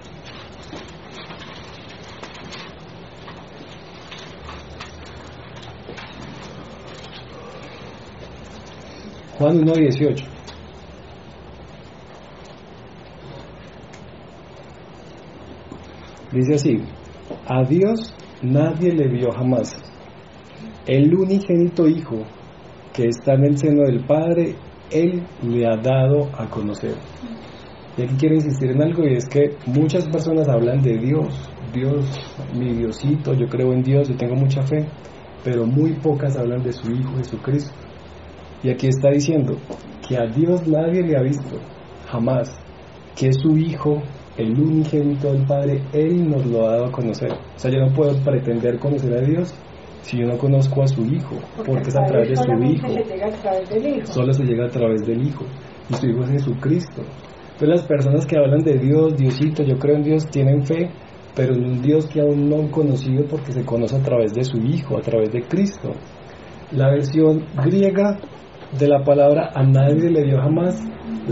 Juan 1:18. Dice así: a Dios nadie le vio jamás. El unigénito Hijo que está en el seno del Padre, Él le ha dado a conocer. Y aquí quiero insistir en algo, y es que muchas personas hablan de Dios, mi Diosito, yo creo en Dios, yo tengo mucha fe, pero muy pocas hablan de su Hijo Jesucristo. Y aquí está diciendo que a Dios nadie le ha visto, jamás, que es su Hijo, el unigénito del Padre, Él nos lo ha dado a conocer. O sea, yo no puedo pretender conocer a Dios si yo no conozco a su Hijo, porque es a través de su Hijo. Solo se llega a través del Hijo, y su Hijo es Jesucristo. Entonces las personas que hablan de Dios, Diosito, yo creo en Dios, tienen fe, pero en un Dios que aún no han conocido, porque se conoce a través de su Hijo, a través de Cristo. La versión griega de la palabra a nadie le dio jamás,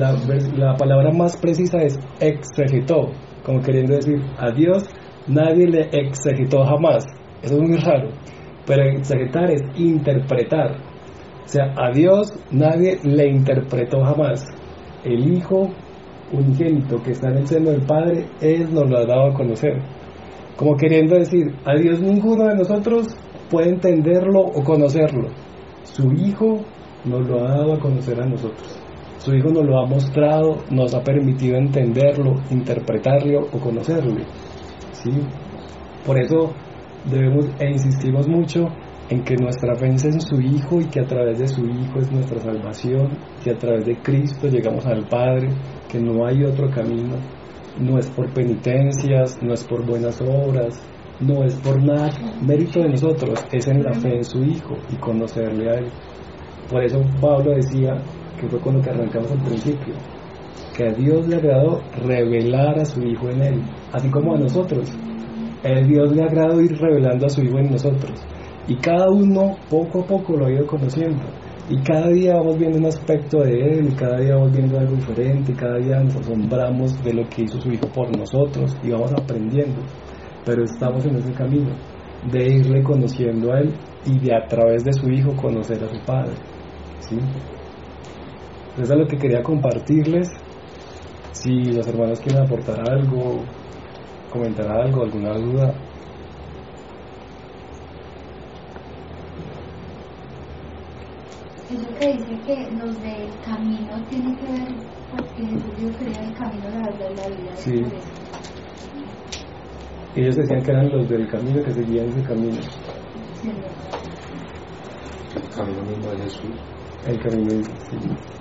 la palabra más precisa es exegetó, como queriendo decir a Dios nadie le exegetó jamás. Eso es muy raro, pero exegetar es interpretar. O sea, a Dios nadie le interpretó jamás. El Hijo unigénito que está en el seno del Padre, Él nos lo ha dado a conocer. Como queriendo decir, a Dios ninguno de nosotros puede entenderlo o conocerlo. Su Hijo nos lo ha dado a conocer a nosotros. Su Hijo nos lo ha mostrado, nos ha permitido entenderlo, interpretarlo o conocerlo. ¿Sí? Por eso debemos e insistimos mucho en que nuestra fe es en su Hijo, y que a través de su Hijo es nuestra salvación, que a través de Cristo llegamos al Padre, que no hay otro camino. No es por penitencias, no es por buenas obras, no es por nada mérito de nosotros, es en la fe en su Hijo y conocerle a Él. Por eso Pablo decía, que fue con lo que arrancamos al principio, que a Dios le agradó revelar a su Hijo en Él, así como a nosotros. A Dios le agradó ir revelando a su Hijo en nosotros, y cada uno poco a poco lo ha ido conociendo, y cada día vamos viendo un aspecto de Él, y cada día vamos viendo algo diferente, y cada día nos asombramos de lo que hizo su Hijo por nosotros, y vamos aprendiendo. Pero estamos en ese camino de irle conociendo a Él, y de a través de su Hijo conocer a su Padre. ¿Sí? Eso es lo que quería compartirles. Si los hermanos quieren aportar algo, comentar algo, alguna duda. Eso que dice que los del camino tiene que ver, porque Jesús dijo que era el camino, la verdad y la vida. Sí. Ellos decían que eran los del camino, que seguían ese camino. Sí. El camino mismo de Jesús. El camino, sí.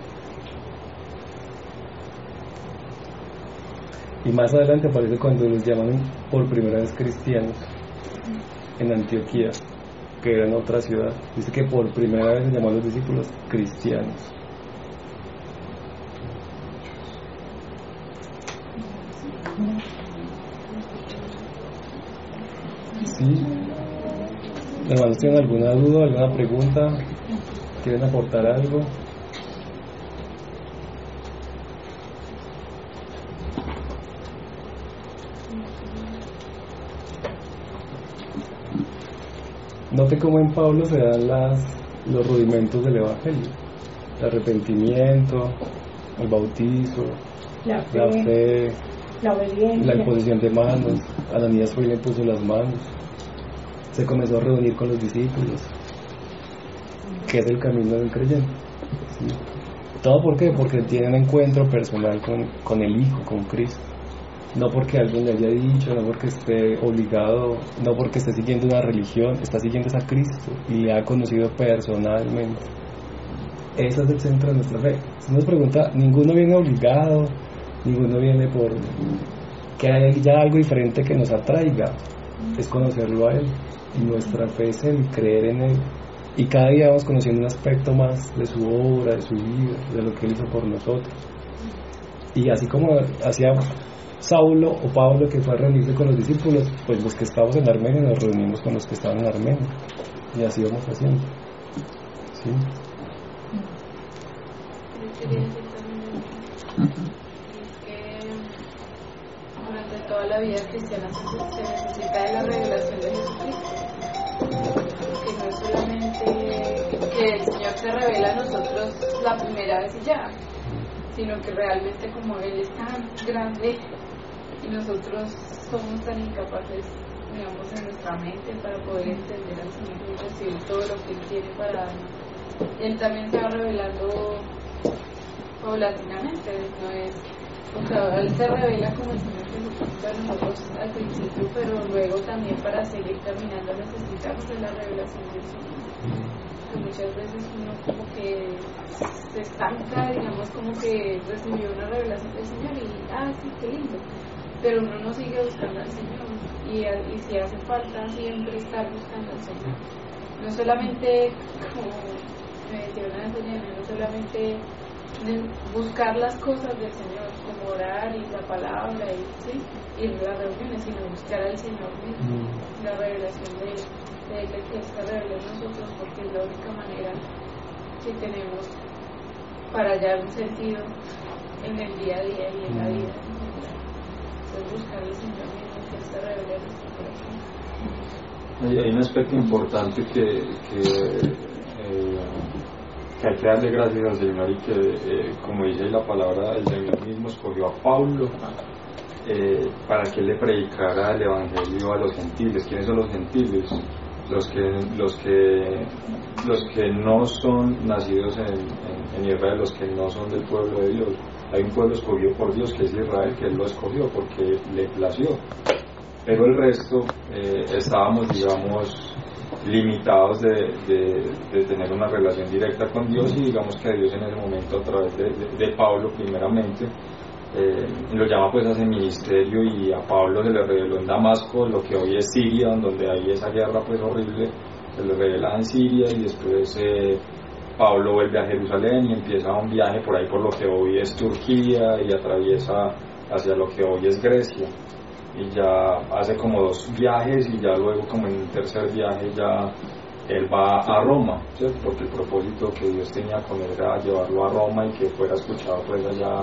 Y más adelante aparece cuando los llaman por primera vez cristianos en Antioquía, que era en otra ciudad. Dice que por primera vez se llamó a los discípulos cristianos. Sí. Hermanos, ¿tienen alguna duda, alguna pregunta? ¿Quieren aportar algo? Note cómo en Pablo se dan los rudimentos del Evangelio: el arrepentimiento, el bautizo, la fe, La obediencia. La imposición de manos. Ananías fue y le puso las manos. Se comenzó a reunir con los discípulos, que es el camino del creyente. ¿Sí? ¿Todo por qué? Porque tiene un encuentro personal con el Hijo, con Cristo. No porque alguien le haya dicho, no porque esté obligado, no porque esté siguiendo una religión, está siguiendo a Cristo y le ha conocido personalmente. Ese es el centro de nuestra fe. Si nos pregunta, ninguno viene obligado, ninguno viene por que haya ya algo diferente que nos atraiga, es conocerlo a Él. Y nuestra fe es el creer en Él. Y cada día vamos conociendo un aspecto más de su obra, de su vida, de lo que Él hizo por nosotros. Y así como hacía Saulo o Pablo, que fue a reunirse con los discípulos, pues los que estamos en Armenia nos reunimos con los que estaban en Armenia. Y así vamos haciendo. ¿Sí? Yo quería decir también que durante toda la vida cristiana se necesita de la revelación de Jesucristo, que no es solamente que el Señor se revela a nosotros la primera vez y ya, sino que realmente como Él es tan grande y nosotros somos tan incapaces, digamos, en nuestra mente para poder entender al Señor y recibir todo lo que Él tiene para darnos. Él también se va revelando paulatinamente, no es, o sea, Él se revela como el Señor Jesucristo a nosotros al principio, pero luego también para seguir caminando necesitamos de la revelación del Señor. Que muchas veces uno como que se estanca, digamos, como que recibió una revelación del Señor y sí, qué lindo, pero uno no sigue buscando al Señor y si hace falta siempre estar buscando al Señor, no solamente como me decía una vez ayer, no solamente buscar las cosas del Señor, como orar y la palabra y, ¿sí? Y las reuniones, sino buscar al Señor mismo, la revelación de Él, que se revela en nosotros, porque es la única manera que tenemos para hallar un sentido en el día a día y en la vida. Entonces buscar al Señor mismo, que Él se revele en nuestro corazón. Hay un aspecto importante que hay que darle gracias al Señor y que, como dice la palabra, el Señor mismo escogió a Pablo para que le predicara el Evangelio a los gentiles. ¿Quiénes son los gentiles? Los que no son nacidos en Israel, los que no son del pueblo de Dios. Hay un pueblo escogido por Dios que es Israel, que Él lo escogió porque le plació. Pero el resto estábamos, digamos, limitados de tener una relación directa con Dios, y digamos que Dios en ese momento, a través de Pablo primeramente, lo llama pues a ese ministerio, y a Pablo se le reveló en Damasco, lo que hoy es Siria, donde hay esa guerra pues horrible, se le revela en Siria, y después Pablo vuelve a Jerusalén y empieza un viaje por ahí por lo que hoy es Turquía y atraviesa hacia lo que hoy es Grecia, y ya hace como 2 viajes, y ya luego como en un tercer viaje ya él va a Roma, ¿cierto? Porque el propósito que Dios tenía con él era llevarlo a Roma y que fuera escuchado pues allá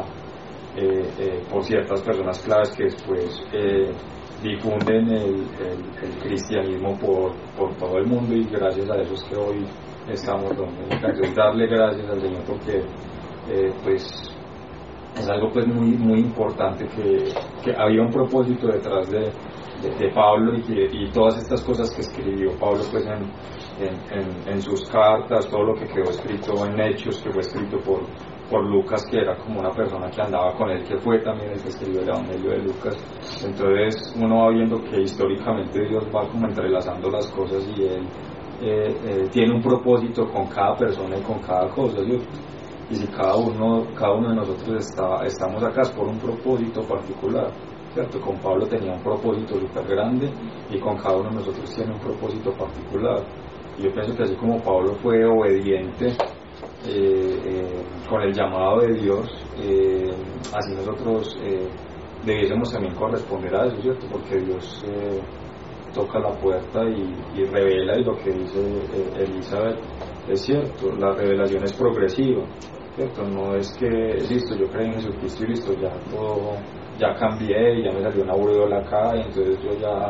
por ciertas personas claves que después difunden el cristianismo por todo el mundo, y gracias a eso es que hoy estamos donde. Entonces darle gracias al Señor porque pues es algo pues muy importante, que había un propósito detrás de Pablo, y todas estas cosas que escribió Pablo pues en sus cartas, todo lo que quedó escrito en Hechos, que fue escrito por Lucas, que era como una persona que andaba con él, que fue también el que escribió el Evangelio de Lucas. Entonces uno va viendo que históricamente Dios va como entrelazando las cosas, y Él tiene un propósito con cada persona y con cada cosa, ¿sí? Y si cada uno de nosotros estamos acá es por un propósito particular, ¿cierto? Con Pablo tenía un propósito súper grande, y con cada uno de nosotros tiene un propósito particular. Y yo pienso que así como Pablo fue obediente con el llamado de Dios, así nosotros debiésemos también corresponder a eso, ¿cierto? Porque Dios toca la puerta y revela, y lo que dice Elizabeth es cierto, la revelación es progresiva, ¿cierto? No es que, listo, yo creí en Jesucristo y listo, ya todo, ya cambié y ya me salió una aureola acá y entonces yo ya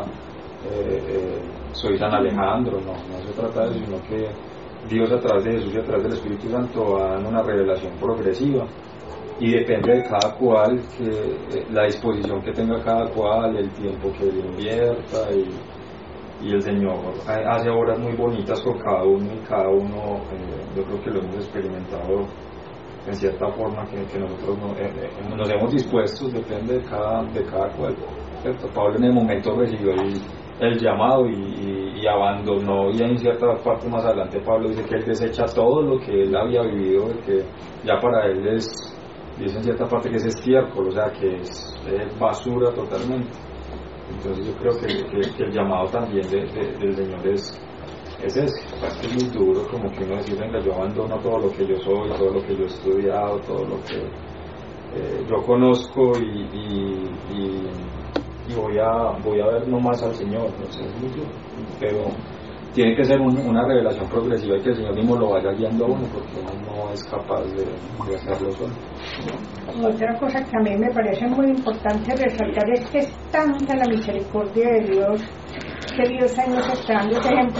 soy San Alejandro. No se trata de eso, sino que Dios a través de Jesús y a través del Espíritu Santo va dando una revelación progresiva, y depende de cada cual, la disposición que tenga cada cual, el tiempo que le invierta, y el Señor hace obras muy bonitas con cada uno, y cada uno yo creo que lo hemos experimentado en cierta forma que nosotros nos hemos dispuesto, depende de cada cual, ¿cierto? Pablo en el momento recibió el llamado y abandonó, y en cierta parte más adelante Pablo dice que él desecha todo lo que él había vivido, de que ya para él dice en cierta parte que es estiércol, o sea que es basura totalmente. Entonces yo creo que el llamado también del Señor es ese, es muy duro, como que uno decir, venga, yo abandono todo lo que yo soy, todo lo que yo he estudiado, todo lo que yo conozco, y voy a ver nomás al Señor, no sé, es muy duro, pero tiene que ser una revelación progresiva, y que el Señor mismo lo vaya guiando a uno, porque uno no es capaz de hacerlo solo. Otra cosa que a mí me parece muy importante resaltar es que es tanta la misericordia de Dios, que Dios ahí nos está dando ese ejemplo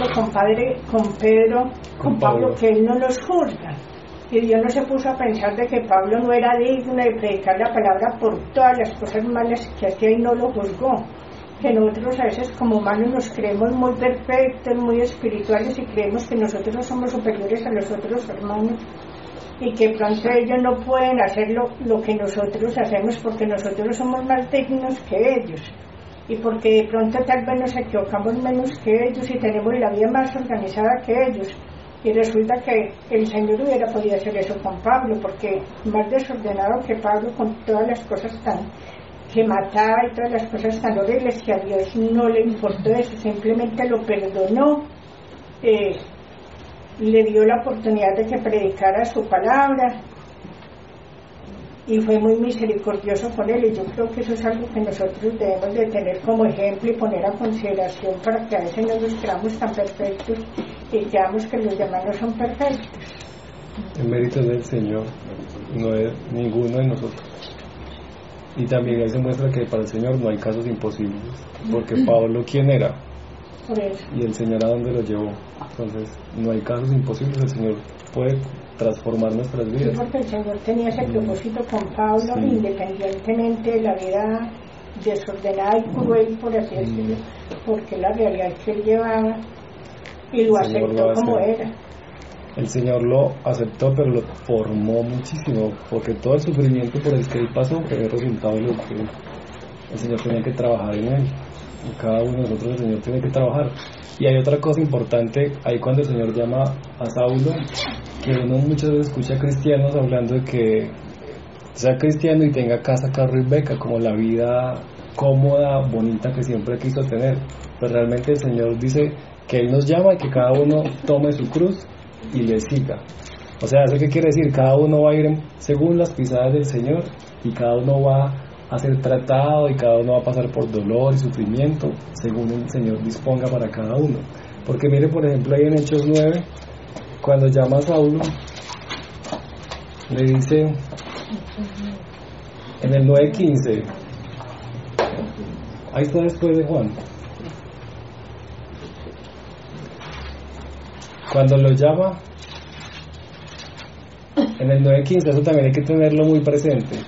con Pablo, que Él no nos juzga. Y Dios no se puso a pensar de que Pablo no era digno de predicar la palabra por todas las cosas malas que hacía, y no lo juzgó. Que nosotros a veces como humanos nos creemos muy perfectos, muy espirituales, y creemos que nosotros somos superiores a los otros hermanos, y que pronto ellos no pueden hacer lo que nosotros hacemos, porque nosotros somos más dignos que ellos, y porque de pronto tal vez nos equivocamos menos que ellos y tenemos la vida más organizada que ellos. Y resulta que el Señor hubiera podido hacer eso con Pablo, porque más desordenado que Pablo, con todas las cosas que mataba y todas las cosas tan horribles, que a Dios no le importó eso, simplemente lo perdonó, le dio la oportunidad de que predicara su palabra, y fue muy misericordioso con él. Y yo creo que eso es algo que nosotros debemos de tener como ejemplo y poner a consideración, para que a veces no nos creamos tan perfectos y creamos que los demás no son perfectos. El mérito es del Señor, no es ninguno de nosotros. Y también ahí se muestra que para el Señor no hay casos imposibles, porque Pablo, ¿quién era? Por eso. Y el Señor, ¿a dónde lo llevó? Entonces no hay casos imposibles, el Señor puede transformar nuestras vidas. Sí, porque el Señor tenía ese propósito con Pablo, sí, independientemente de la vida desordenada y cruel, por así decirlo, porque la realidad que él llevaba, y lo aceptó como era. El Señor lo aceptó, pero lo formó muchísimo, porque todo el sufrimiento por el que él pasó fue el resultado de lo que el Señor tenía que trabajar en él. Y cada uno de nosotros el Señor tiene que trabajar. Y hay otra cosa importante ahí cuando el Señor llama a Saulo, que uno muchas veces escucha a cristianos hablando de que sea cristiano y tenga casa, carro y beca, como la vida cómoda, bonita que siempre quiso tener. Pero realmente el Señor dice que Él nos llama y que cada uno tome su cruz y le siga. O sea, ¿eso qué quiere decir? Cada uno va a ir según las pisadas del Señor, y cada uno va a ser tratado, y cada uno va a pasar por dolor y sufrimiento según el Señor disponga para cada uno. Porque mire, por ejemplo, ahí en Hechos 9, cuando llama a Saulo, le dice en el 9:15, ahí está después de Juan, cuando lo llama en el 9:15, eso también hay que tenerlo muy presente.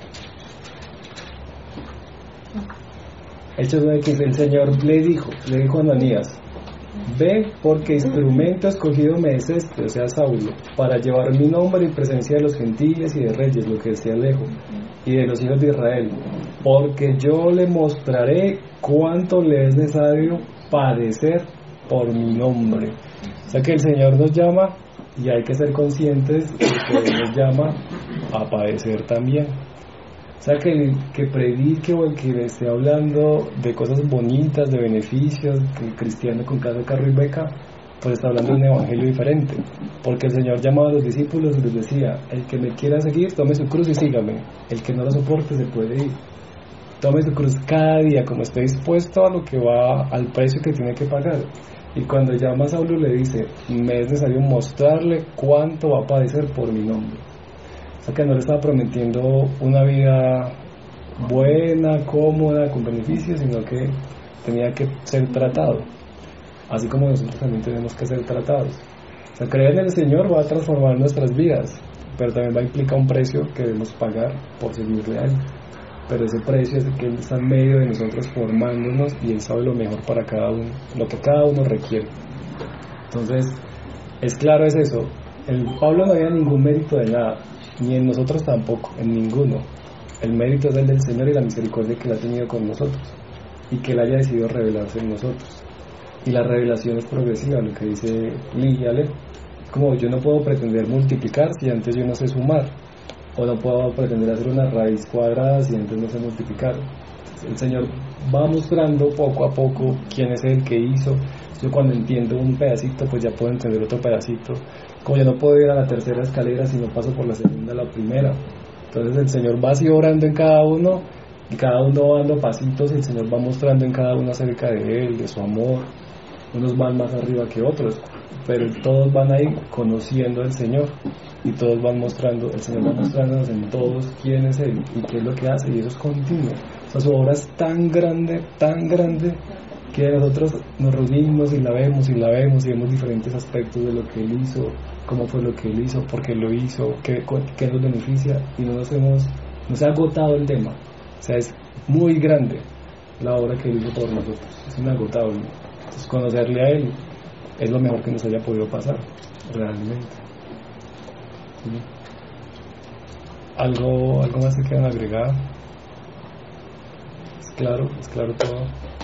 Hechos 9:15, el Señor le dijo a Ananías: ve, porque instrumento escogido me es este, o sea, Saulo, para llevar mi nombre en presencia de los gentiles y de reyes, lo que decía Alejo, y de los hijos de Israel, porque yo le mostraré cuánto le es necesario padecer por mi nombre. O sea que el Señor nos llama, y hay que ser conscientes de que Él nos llama a padecer también. O sea que el que predique o el que esté hablando de cosas bonitas, de beneficios, que el cristiano con casa, carro y beca, pues está hablando de un evangelio diferente. Porque el Señor llamaba a los discípulos y les decía: el que me quiera seguir, tome su cruz y sígame. El que no lo soporte se puede ir. Tome su cruz cada día, como esté dispuesto a lo que va, al precio que tiene que pagar. Y cuando llama a Saulo le dice: me es necesario mostrarle cuánto va a padecer por mi nombre. O sea que no le estaba prometiendo una vida buena, cómoda, con beneficios, sino que tenía que ser tratado, así como nosotros también tenemos que ser tratados. O sea, creer en el Señor va a transformar nuestras vidas, pero también va a implicar un precio que debemos pagar por seguirle a Él. Pero ese precio es que Él está en medio de nosotros formándonos y Él sabe lo mejor para cada uno, lo que cada uno requiere. Entonces, es claro, es eso. En Pablo no había ningún mérito de nada, ni en nosotros tampoco, en ninguno. El mérito es el del Señor y la misericordia que Él ha tenido con nosotros y que Él haya decidido revelarse en nosotros. Y la revelación es progresiva, lo que dice Líale. Como yo no puedo pretender multiplicar si antes yo no sé sumar, o no puedo pretender hacer una raíz cuadrada si antes no sé multiplicar. El Señor va mostrando poco a poco quién es el que hizo. Yo cuando entiendo un pedacito, pues ya puedo entender otro pedacito. Como yo no puedo ir a la tercera escalera si no paso por la segunda a la primera. Entonces el Señor va así orando en cada uno, y cada uno va dando pasitos, y el Señor va mostrando en cada uno acerca de Él, de su amor. Unos van más arriba que otros, pero todos van a ir conociendo al Señor, y todos van mostrando, el Señor va mostrándonos en todos quién es Él y qué es lo que hace, y eso es continuo. O sea, su obra es tan grande, que nosotros nos reunimos y la vemos y vemos diferentes aspectos de lo que Él hizo, cómo fue lo que Él hizo, por qué lo hizo, qué nos beneficia, y no se ha agotado el tema. O sea, es muy grande la obra que Él hizo por nosotros, es inagotable. Entonces, conocerle a Él es lo mejor que nos haya podido pasar, realmente. ¿Sí? ¿Algo más que quieran agregar? ¿Es claro todo?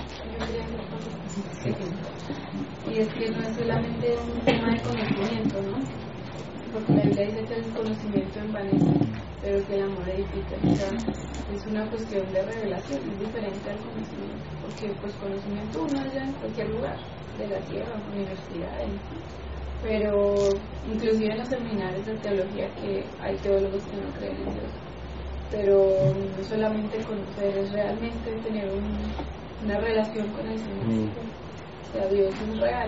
Sí. Y es que no es solamente un tema de conocimiento, ¿no? Porque la Biblia dice que el conocimiento envanece, pero que el amor edifica. O sea, es una cuestión de revelación, es diferente al conocimiento, porque pues conocimiento uno haya en cualquier lugar de la tierra, universidad, pero inclusive en los seminarios de teología, que hay teólogos que no creen en Dios, pero no solamente conocer, es realmente tener una relación con el Señor. O sea, Dios es real,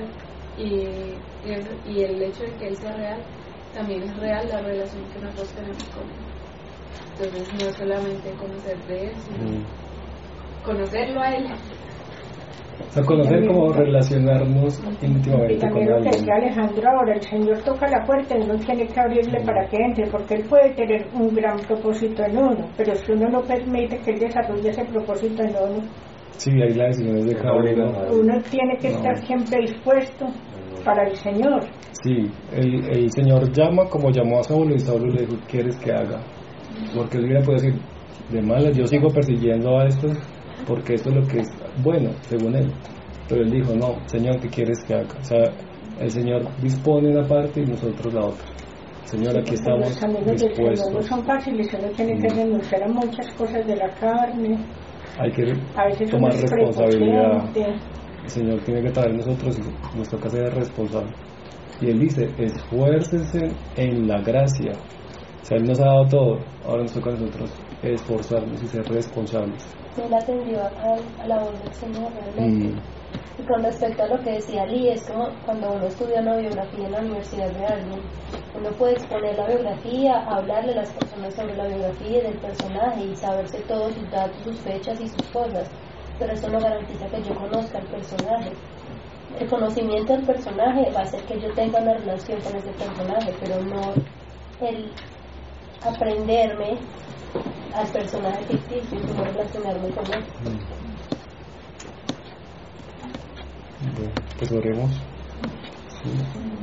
y el hecho de que Él sea real, también es real la relación que nosotros tenemos con Él. Entonces no es solamente conocer de Él, sino conocerlo a Él. O sea, conocer cómo relacionarnos íntimamente y también con lo que alguien. decía Alejandro ahora, el Señor toca la puerta y uno tiene que abrirle para que entre, porque Él puede tener un gran propósito en uno, pero si uno no permite que Él desarrolle ese propósito en uno, Sí, ahí la decisión es de cada uno. uno tiene que estar siempre dispuesto para el Señor. Sí, el Señor llama como llamó a Saulo, y Saulo le dijo, ¿qué quieres que haga? Porque él hubiera podido decir, de malas, yo sigo persiguiendo a estos porque esto es lo que es bueno, según él. Pero él dijo, no, Señor, ¿qué quieres que haga? O sea, el Señor dispone una parte y nosotros la otra. Señor, aquí estamos Los caminos del Señor no dispuestos. son fáciles, uno tiene que renunciar a muchas cosas de la carne, Hay que a veces tomar uno es responsabilidad. prepotente. El Señor tiene que traer nosotros y nos toca ser responsables. Y Él dice, esfuércense en la gracia. O sea, Él nos ha dado todo, ahora nos toca a nosotros esforzarnos y ser responsables. Él atendió a la voz del Señor realmente. Y con respecto a lo que decía Lee, es como cuando uno estudia una biografía en la universidad de alguien, uno puede exponer la biografía, hablarle a las personas sobre la biografía del personaje y saberse todos sus datos, sus fechas y sus cosas, pero eso no garantiza que yo conozca al personaje. El conocimiento del personaje va a hacer que yo tenga una relación con ese personaje, pero no el aprenderme al personaje ficticio y no relacionarme con él. Bueno, pues oremos. Sí.